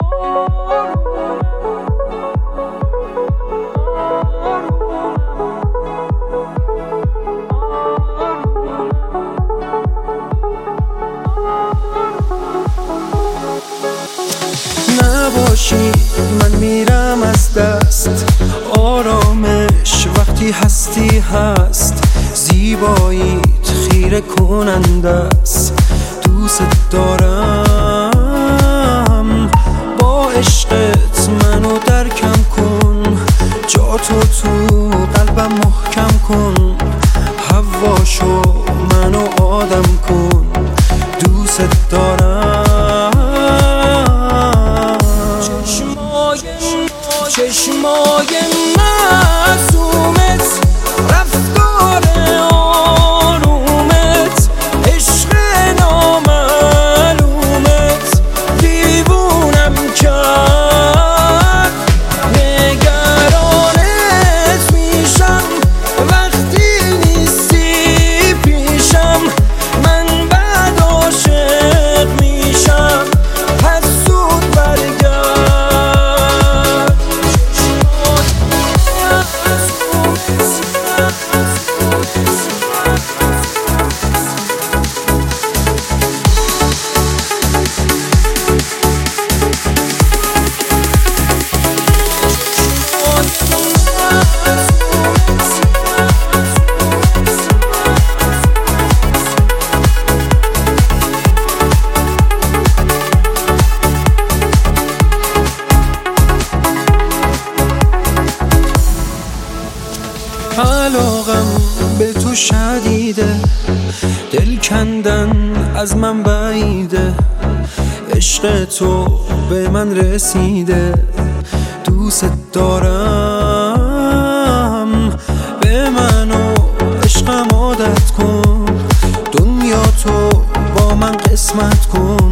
نباشی من میرم از دست، آرامش وقتی هستی هست، زیباییت خیره کننده است. دوست دارم با عشقت منو درکم کن، جاتو تو قلبم محکم کن، هواشو منو آدم کن. دوست دارم چشمای معصومت، رفتار آرومت، عشق نامعلومت دیوونم کرد. نگرانت میشم وقتی نیستی پیشم، من بعد عاشق میشم، پس زود برگرد. علاقم به تو شدیده، دل کندن از من بعیده، عشق تو به من رسیده. دوست دارم به من و عشقم عادت کن، دنیا تو با من قسمت کن.